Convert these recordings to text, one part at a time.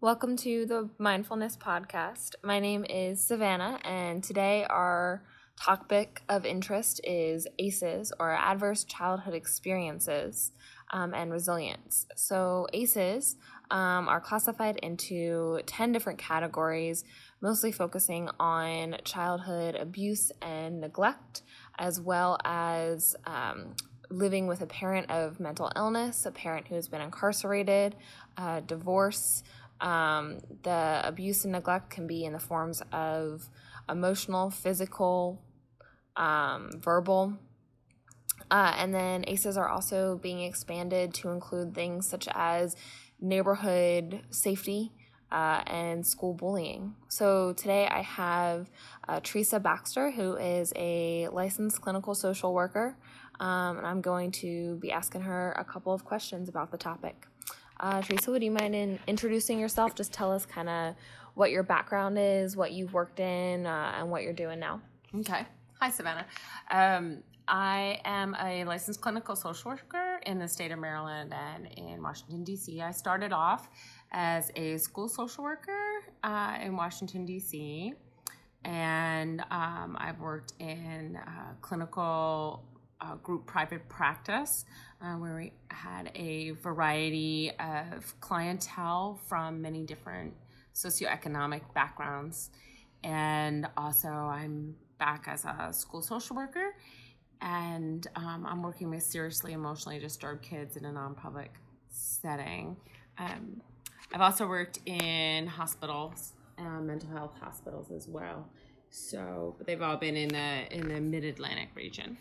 Welcome to the Mindfulness Podcast. My name is Savannah, and today our topic of interest is ACEs, or Adverse Childhood Experiences, and Resilience. So ACEs are classified into 10 different categories, mostly focusing on childhood abuse and neglect, as well as living with a parent of mental illness, a parent who has been incarcerated, divorce. The abuse and neglect can be in the forms of emotional, physical, verbal. And then ACEs are also being expanded to include things such as neighborhood safety and school bullying. So today I have Teresa Baxter, who is a licensed clinical social worker, and I'm going to be asking her a couple of questions about the topic. Teresa, would you mind introducing yourself? Just tell us kind of what your background is, what you've worked in, and what you're doing now. Okay. Hi, Savannah. I am a licensed clinical social worker in the state of Maryland and in Washington, D.C. I started off as a school social worker in Washington, D.C., and I've worked in clinical group private practice where we had a variety of clientele from many different socioeconomic backgrounds. And also I'm back as a school social worker, and I'm working with seriously emotionally disturbed kids in a non-public setting. I've also worked in hospitals, mental health hospitals as well. So, but they've all been in the Mid-Atlantic region.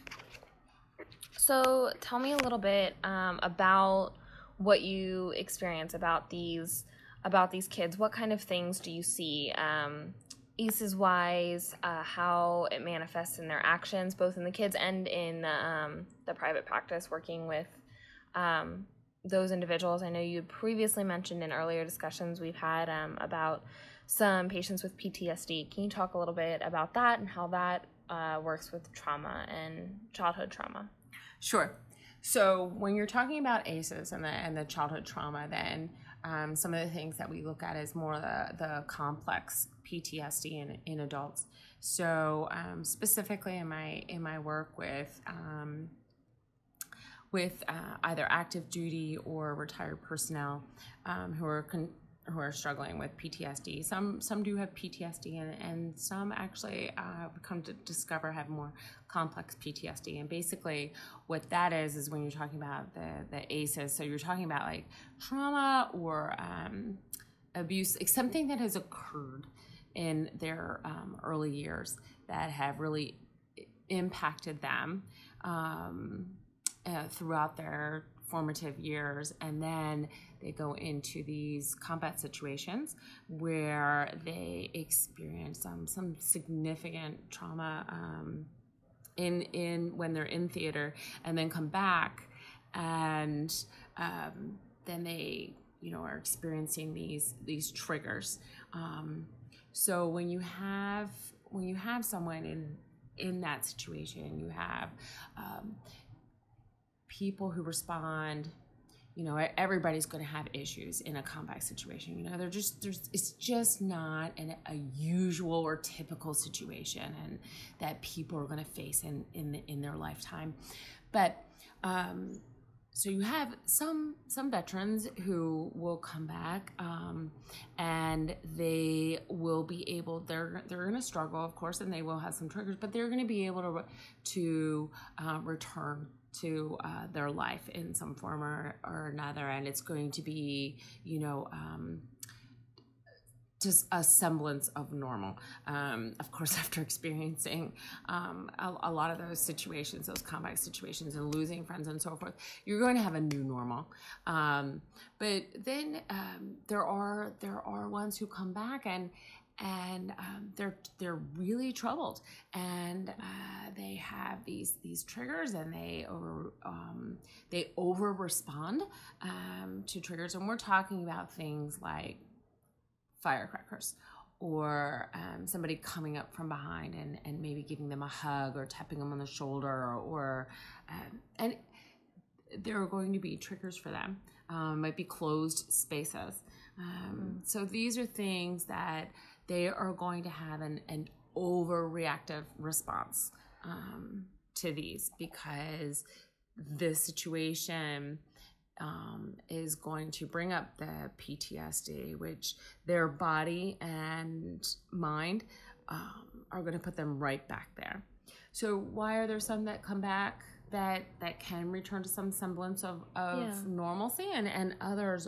So tell me a little bit about what you experience about these kids. What kind of things do you see, ACEs wise, how it manifests in their actions, both in the kids and in the private practice, working with those individuals? I know you previously mentioned in earlier discussions we've had about some patients with PTSD. Can you talk a little bit about that and how that works with trauma and childhood trauma? Sure. So when you're talking about ACEs and the childhood trauma, then some of the things that we look at is more the complex PTSD in adults. So specifically in my work with either active duty or retired personnel who are struggling with PTSD. Some do have PTSD, and some actually come to discover have more complex PTSD. And basically what that is when you're talking about the ACEs, so you're talking about like trauma or abuse, like something that has occurred in their early years that have really impacted them throughout their formative years, and then they go into these combat situations where they experience some significant trauma in when they're in theater, and then come back, and then they are experiencing these triggers. So when you have someone in that situation, you have people who respond. Everybody's going to have issues in a combat situation. It's just not a usual or typical situation, and that people are going to face in their lifetime. But so you have some veterans who will come back, and they will be able. They're going to struggle, of course, and they will have some triggers, but they're going to be able to return to their life in some form or another, and it's going to be just a semblance of normal. Of course, after experiencing a lot of those situations, those combat situations, and losing friends and so forth, you're going to have a new normal. But then there are ones who come back and they're really troubled, and they have these triggers, and they over respond to triggers, and we're talking about things like firecrackers, or somebody coming up from behind and maybe giving them a hug or tapping them on the shoulder, or and there are going to be triggers for them. Might be closed spaces. So these are things that they are going to have an overreactive response to these, because this situation is going to bring up the PTSD, which their body and mind are going to put them right back there. So why are there some that come back that can return to some semblance of normalcy, and others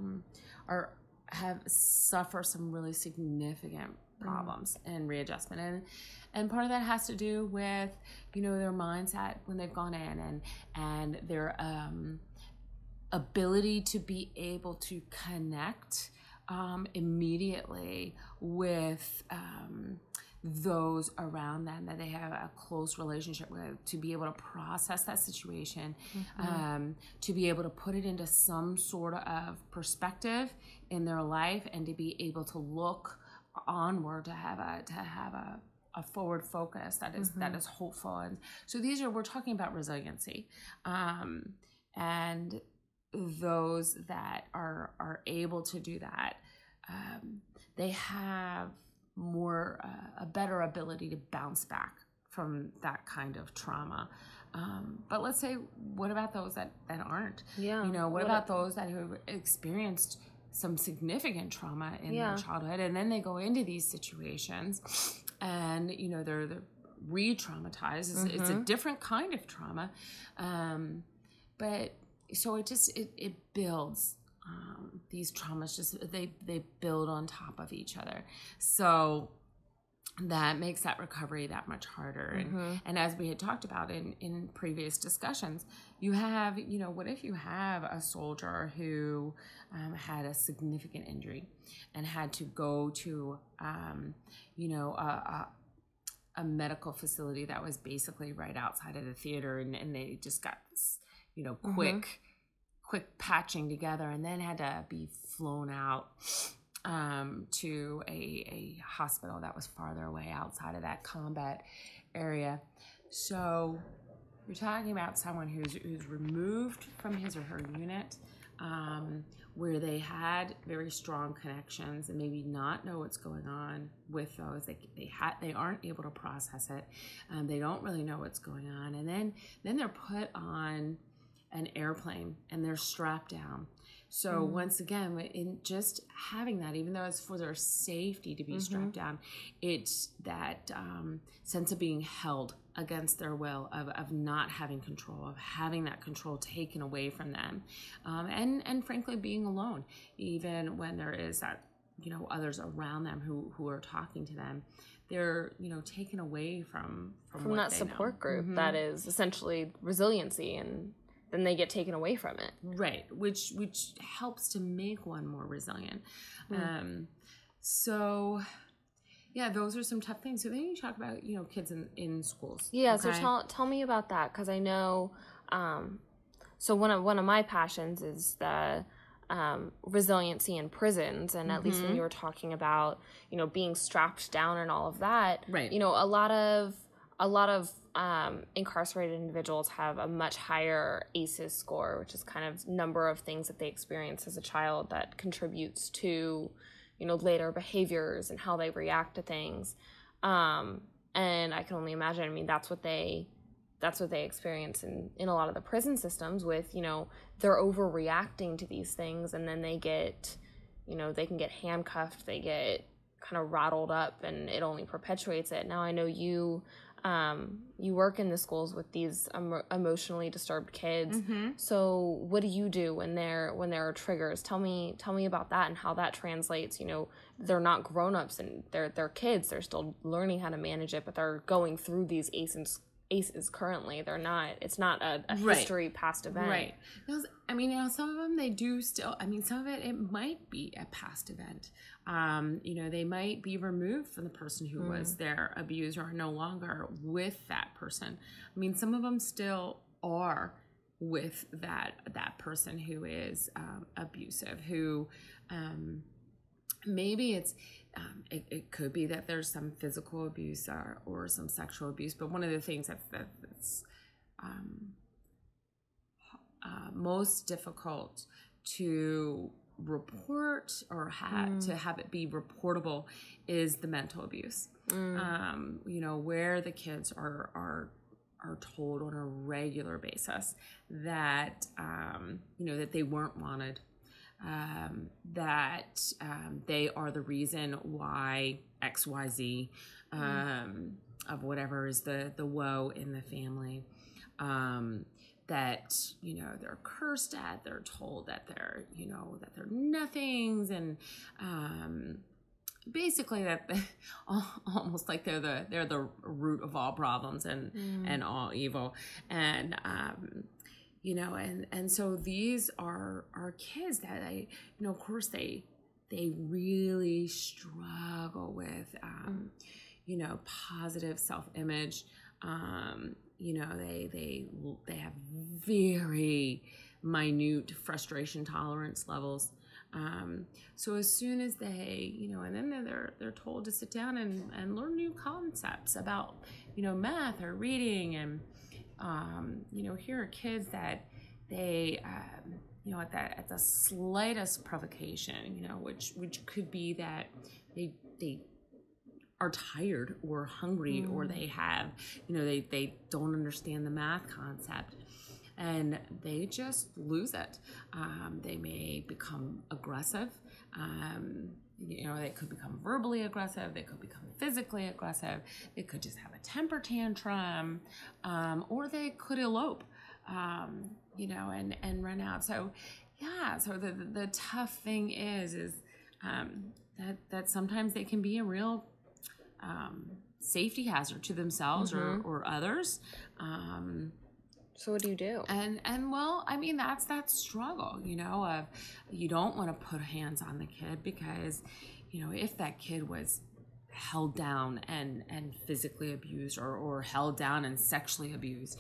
suffer some really significant problems and readjustment, and part of that has to do with their mindset when they've gone in, and their ability to be able to connect immediately with those around them that they have a close relationship with, to be able to process that situation, to be able to put it into some sort of perspective in their life, and to be able to look onward, to have a forward focus that is hopeful. And so we're talking about resiliency, and those that are able to do that, they have a better ability to bounce back from that kind of trauma. But let's say, what about those that aren't? What about those that have experienced some significant trauma in their childhood, and then they go into these situations, and they're re-traumatized. It's a different kind of trauma, but so it builds. These traumas they build on top of each other, so that makes that recovery that much harder. And as we had talked about in previous discussions, you have, what if you have a soldier who had a significant injury and had to go to a medical facility that was basically right outside of the theater, and they just got this quick patching together, and then had to be flown out to a hospital that was farther away outside of that combat area. So you're talking about someone who's removed from his or her unit, where they had very strong connections, and maybe not know what's going on with those. They aren't able to process it. They don't really know what's going on, and then they're put on an airplane and they're strapped down. So once again, in just having that, even though it's for their safety to be strapped down, it's that sense of being held against their will, of not having control, of having that control taken away from them, and frankly being alone, even when there is that others around them who are talking to them. They're taken away from that support group that is essentially resiliency, and then they get taken away from it. Right, which helps to make one more resilient. So, yeah, those are some tough things. So then you talk about, kids in schools. Yeah, okay? So tell me about that, because I know, so one of my passions is the resiliency in prisons, and at least when you were talking about, being strapped down and all of that, right? A lot of incarcerated individuals have a much higher ACEs score, which is kind of number of things that they experience as a child that contributes to, later behaviors and how they react to things. And I can only imagine, I mean, that's what they experience in a lot of the prison systems with, they're overreacting to these things, and then they get, they can get handcuffed, they get kind of rattled up, and it only perpetuates it. Now I know you work in the schools with these emotionally disturbed kids. So what do you do when there are triggers? Tell me about that and how that translates. They're not grown-ups and they're kids. They're still learning how to manage it, but they're going through these ACEs currently. They're not. It's not a history past event. Right. I mean, some of them they do still. I mean, some of it might be a past event. They might be removed from the person who was their abuser, or no longer with that person. I mean, some of them still are with that person who is abusive. Who maybe it could be that there's some physical abuse or some sexual abuse, but one of the things that's most difficult to report or to have it be reportable is the mental abuse. Where the kids are told on a regular basis that that they weren't wanted, that they are the reason why XYZ of whatever is the woe in the family, that they're cursed at, they're told that they're that they're nothings, and basically that almost like they're the root of all problems and all evil, and and so these are kids that of course they really struggle with positive self-image. They have very minute frustration tolerance levels. So as soon as they, and then they're told to sit down and learn new concepts about, math or reading, and here are kids that they, at the slightest provocation, which could be that they are tired or hungry, or they have, they don't understand the math concept, and they just lose it. They may become aggressive. They could become verbally aggressive. They could become physically aggressive. They could just have a temper tantrum, or they could elope, and run out. So, yeah. So the tough thing is that sometimes they can be a real safety hazard to themselves or others. So what do you do? And well, I mean, that's that struggle, of you don't want to put hands on the kid, because, if that kid was held down and physically abused, or held down and sexually abused,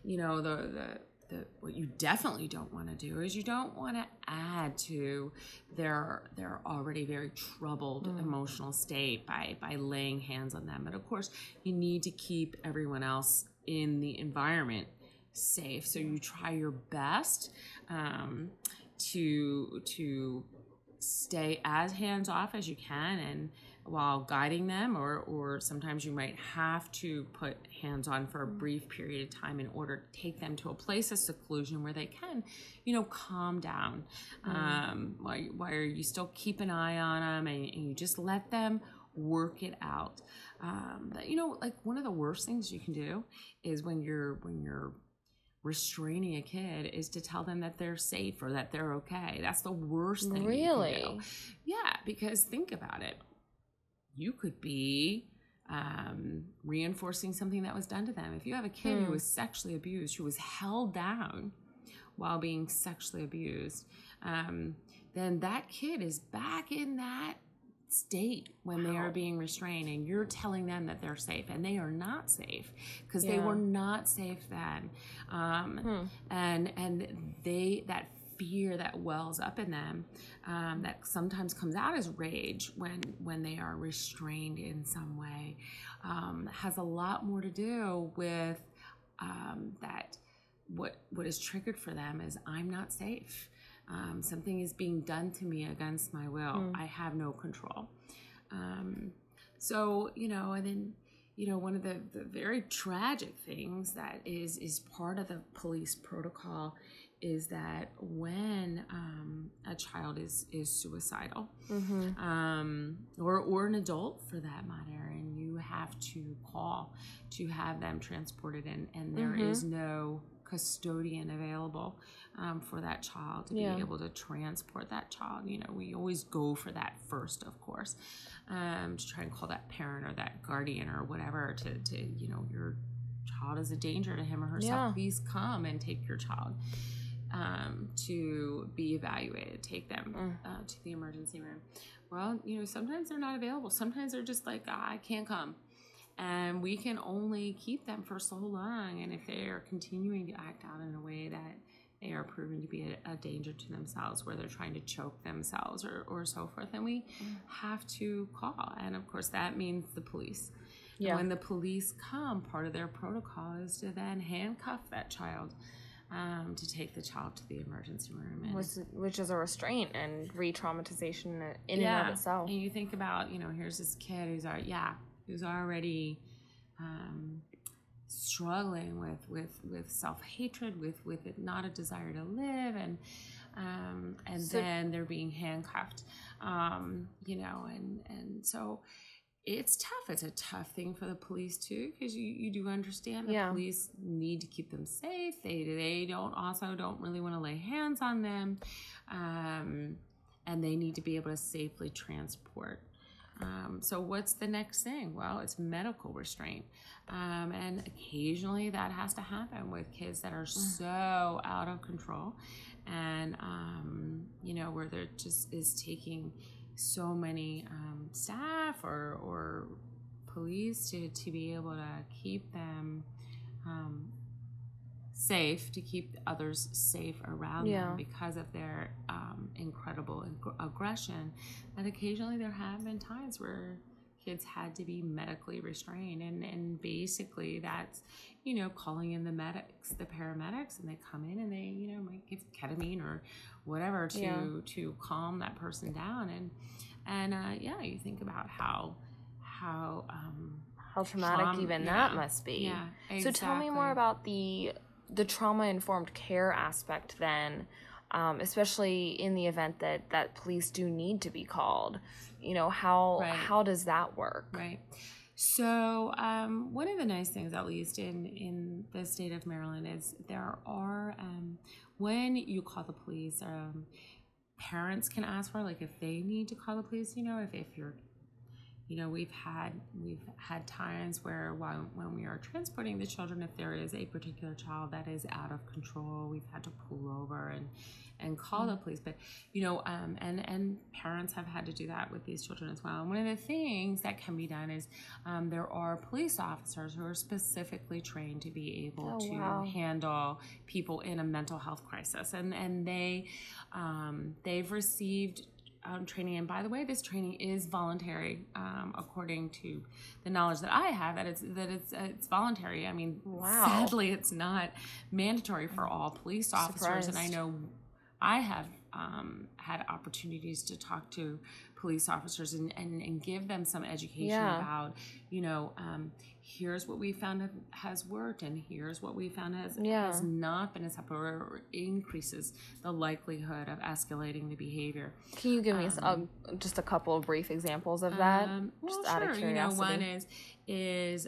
what you definitely don't want to do is you don't want to add to their already very troubled emotional state by laying hands on them. But of course, you need to keep everyone else in the environment safe. So you try your best to stay as hands off as you can, and while guiding them, or sometimes you might have to put hands on for a brief period of time in order to take them to a place of seclusion where they can, calm down. While you still keep an eye on them, and you just let them work it out. But like one of the worst things you can do is when you're restraining a kid is to tell them that they're safe or that they're okay. That's the worst thing you can do. Yeah, because think about it. You could be reinforcing something that was done to them. If you have a kid who was sexually abused, who was held down while being sexually abused, then that kid is back in that state when they are being restrained, and you're telling them that they're safe, and they are not safe, because they were not safe then. And that fear that wells up in them, that sometimes comes out as rage when they are restrained in some way, has a lot more to do with that what is triggered for them is, I'm not safe. Something is being done to me against my will. I have no control. So, and then, one of the very tragic things that is part of the police protocol is that when a child is suicidal, or an adult for that matter, and you have to call to have them transported in, and there is no custodian available for that child to be able to transport that child. We always go for that first, of course, to try and call that parent or that guardian or whatever to your child is a danger to him or herself. Please come and take your child to be evaluated. Take them to the emergency room. Well, sometimes they're not available. Sometimes they're just like, I can't come. And we can only keep them for so long. And if they are continuing to act out in a way that they are proving to be a danger to themselves, where they're trying to choke themselves or so forth, then we have to call. And of course, that means the police. Yeah. And when the police come, part of their protocol is to then handcuff that child. to take the child to the emergency room. And which is a restraint and re-traumatization in and of itself. And you think about, here's this kid who's already struggling with self-hatred, with it, not a desire to live, and then they're being handcuffed, and so it's tough. It's a tough thing for the police too, because you do understand the police need to keep them safe. They don't really want to lay hands on them, and they need to be able to safely transport. So what's the next thing? Well, it's medical restraint. And occasionally that has to happen with kids that are so out of control, and, where there just is taking so many staff or police to be able to keep them safe, to keep others safe around them because of their incredible aggression. And occasionally there have been times where kids had to be medically restrained, and basically that's calling in the paramedics, and they come in and they might give ketamine or whatever to calm that person down, and you think about how traumatic even that must be. Yeah, exactly. So tell me more about the trauma-informed care aspect then, especially in the event that police do need to be called. How does that work? Right. So one of the nice things, at least in the state of Maryland, is there are, when you call the police, parents can ask for, like, if they need to call the police, if you're, we've had times where when we are transporting the children, if there is a particular child that is out of control, we've had to pull over and call the police. But and parents have had to do that with these children as well. And one of the things that can be done is there are police officers who are specifically trained to be able to handle people in a mental health crisis, and they've received training. And by the way, this training is voluntary, according to the knowledge that I have. That it's voluntary. I mean, sadly, it's not mandatory for all police officers. Surprised. And I know I have had opportunities to talk to police officers and give them some education about, here's what we found has worked, and here's what we found has not been acceptable, or increases the likelihood of escalating the behavior. Can you give me just a couple of brief examples of that? Just out of curiosity. One is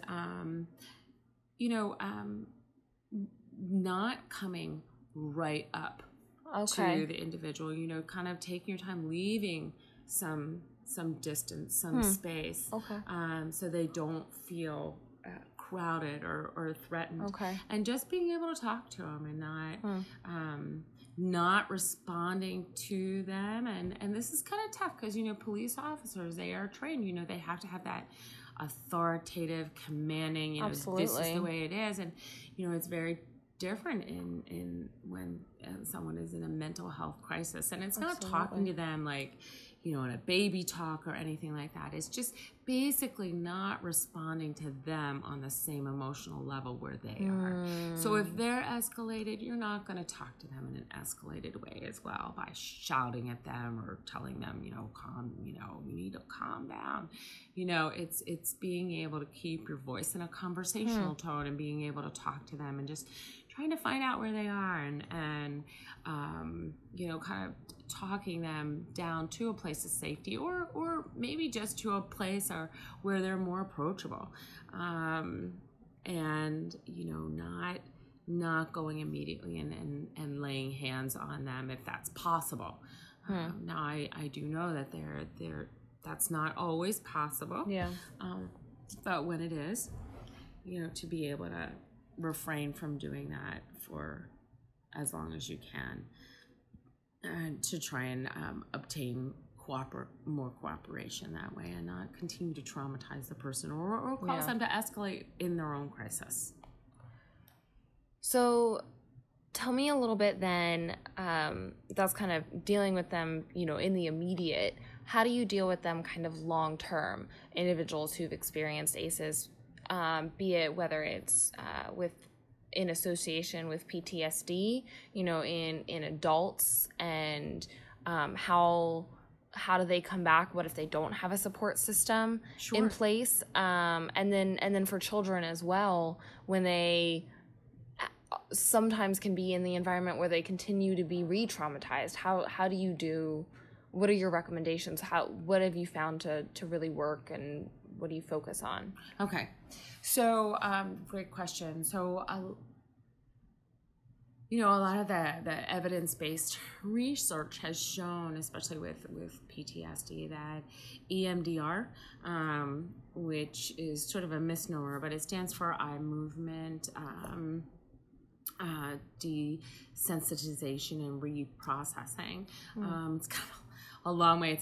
not coming right up to the individual, kind of taking your time, leaving some distance, some space, so they don't feel crowded or threatened, and just being able to talk to them and not responding to them, and this is kind of tough because police officers, they are trained, they have to have that authoritative, commanding, Absolutely. This is the way it is, and it's very different in when someone is in a mental health crisis, and it's not talking to them like in a baby talk or anything like that. It's just basically not responding to them on the same emotional level where they are. So if they're escalated, you're not going to talk to them in an escalated way as well by shouting at them or telling them, you need to calm down. It's being able to keep your voice in a conversational tone and being able to talk to them and just trying to find out where they are and kind of talking them down to a place of safety, or maybe just to a place where they're more approachable, and not going immediately and laying hands on them if that's possible. Now I do know that that's not always possible. But when it is, to be able to refrain from doing that for as long as you can, and to try and obtain more cooperation that way, and not continue to traumatize the person or cause them to escalate in their own crisis. So tell me a little bit then, that's kind of dealing with them, in the immediate. How do you deal with them kind of long-term, individuals who've experienced ACEs, be it whether it's with in association with PTSD, in adults, and how do they come back? What if they don't have a support system in place? And then for children as well, when they sometimes can be in the environment where they continue to be re-traumatized, how do you do? What are your recommendations? What have you found to really work, and what do you focus on? Okay, so great question. So a lot of the evidence-based research has shown, especially with PTSD, that EMDR, which is sort of a misnomer, but it stands for eye movement desensitization and reprocessing. It's kind of a long way.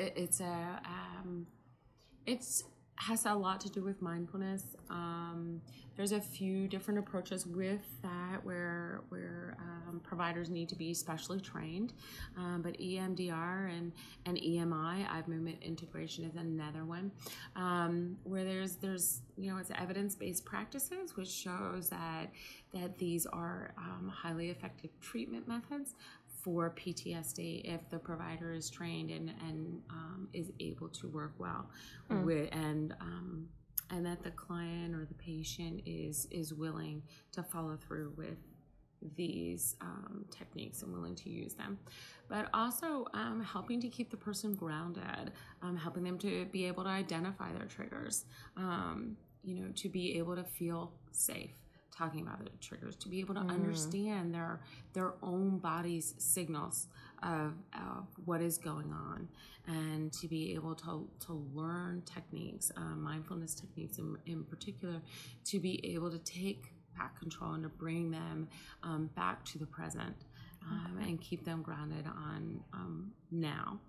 It's has a lot to do with mindfulness. There's a few different approaches with that where providers need to be specially trained, but EMDR and EMI, eye movement integration, is another one, where there's it's evidence-based practices, which shows that these are highly effective treatment methods for PTSD if the provider is trained and is able to work well with, and that the client or the patient is willing to follow through with these techniques and willing to use them. But also helping to keep the person grounded, helping them to be able to identify their triggers, to be able to feel safe talking about the triggers, to be able to understand their own body's signals of what is going on, and to be able to learn techniques, mindfulness techniques in particular, to be able to take back control and to bring them back to the present, and keep them grounded on now.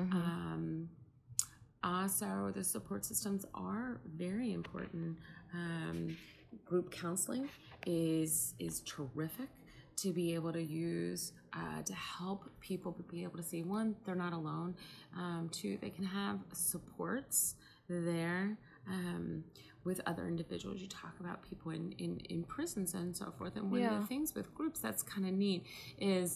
Also, the support systems are very important. Group counseling is terrific to be able to use to help people be able to see, one, they're not alone, two, they can have supports there with other individuals. You talk about people in prisons and so forth, and one of the things with groups that's kind of neat is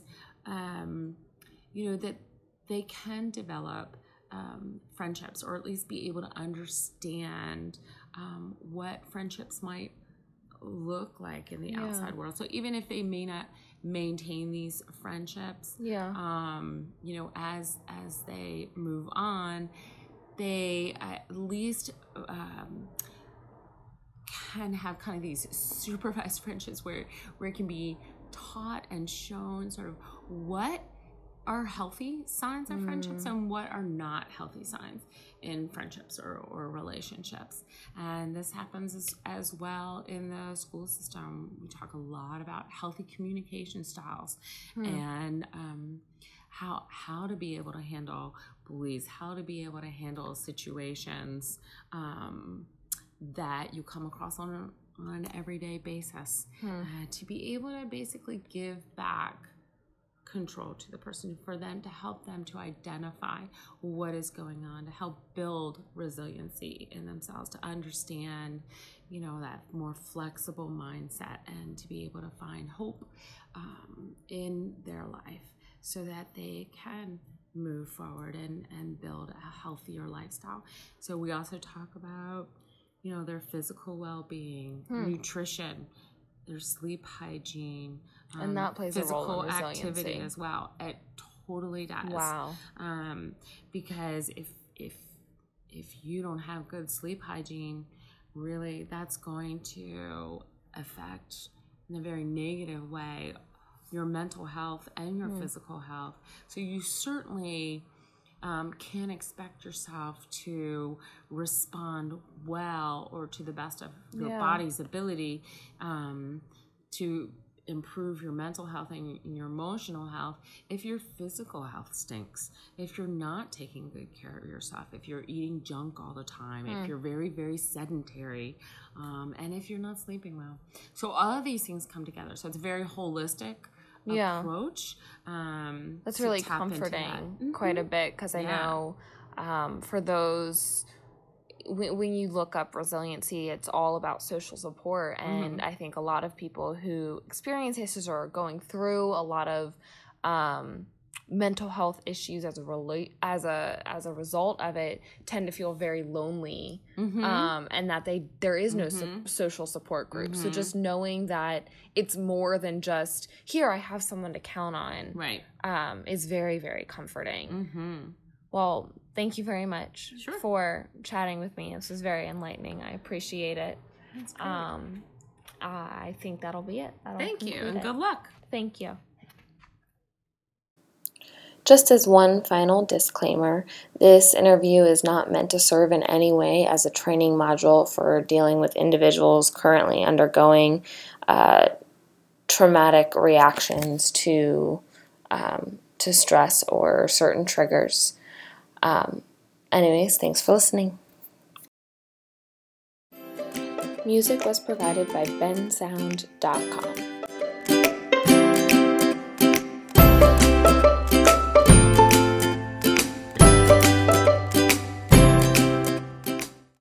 that they can develop friendships, or at least be able to understand what friendships might look like in the outside world. So even if they may not maintain these friendships, as they move on, they at least can have kind of these supervised friendships where it can be taught and shown sort of what are healthy signs of friendships and what are not healthy signs in friendships or relationships. And this happens as well in the school system. We talk a lot about healthy communication styles and how to be able to handle bullies, how to be able to handle situations that you come across on an everyday basis, to be able to basically give back control to the person, for them to help them to identify what is going on, to help build resiliency in themselves, to understand, that more flexible mindset, and to be able to find hope in their life so that they can move forward and build a healthier lifestyle. So we also talk about, their physical well-being, nutrition, their sleep hygiene, and that plays a role in resiliency. Physical activity as well. It totally does. Wow. Because if you don't have good sleep hygiene, really that's going to affect in a very negative way your mental health and your physical health. So you certainly can expect yourself to respond well, or to the best of your body's ability, to improve your mental health and your emotional health if your physical health stinks, if you're not taking good care of yourself, if you're eating junk all the time, if you're very, very sedentary, and if you're not sleeping well. So all of these things come together. So it's a very holistic approach. That's really comforting quite a bit, because I know for those, when you look up resiliency, it's all about social support. And I think a lot of people who experience ACEs or are going through a lot of mental health issues as a result of it tend to feel very lonely, and that there is no social support group. So just knowing that it's more than just, here, I have someone to count on, Right. is very, very comforting. Well, thank you very much for chatting with me. This was very enlightening. I appreciate it. That's great. I think that'll be it. Thank you, and good luck. Thank you. Just as one final disclaimer, this interview is not meant to serve in any way as a training module for dealing with individuals currently undergoing traumatic reactions to stress or certain triggers. Anyways, thanks for listening. Music was provided by bensound.com.